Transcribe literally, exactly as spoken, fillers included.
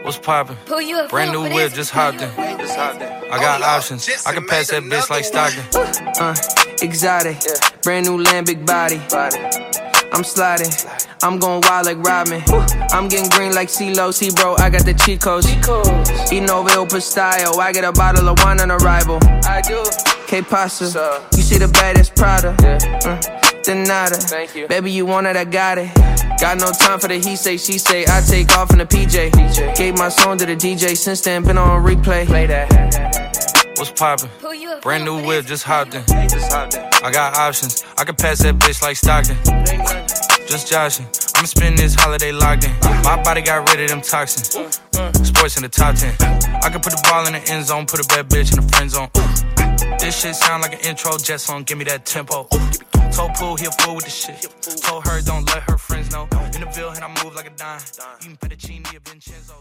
What's poppin'? Brand new whip, just hopped in. I got options. I can pass that bitch like Stockton. Uh, exotic. Brand new land, big body. I'm sliding. I'm going wild like Rodman. I'm getting green like CeeLo. See, bro, I got the cheat codes. Eating over El Pastillo. I get a bottle of wine on arrival. I do. K-Pasta. You see the baddest Prada. Uh, Denada. Thank you. Baby, you want it, I got it. Got no time for the he say, she say. I take off in the P J. Gave my song to the D J. Since then, been on replay. Play that. What's poppin'? Brand new whip, just hopped in. I got options. I can pass that bitch like Stockton. Just joshing. I'ma spend this holiday locked in. My body got rid of them toxins. Sports in the top ten. I can put the ball in the end zone, put a bad bitch in the friend zone. This shit sound like an intro jet song. Give me that tempo. Told Pooh he a fool with the shit. Told her don't let her friends know. In the Ville and I move like a dime. Eating fettuccine, a Vincenzo.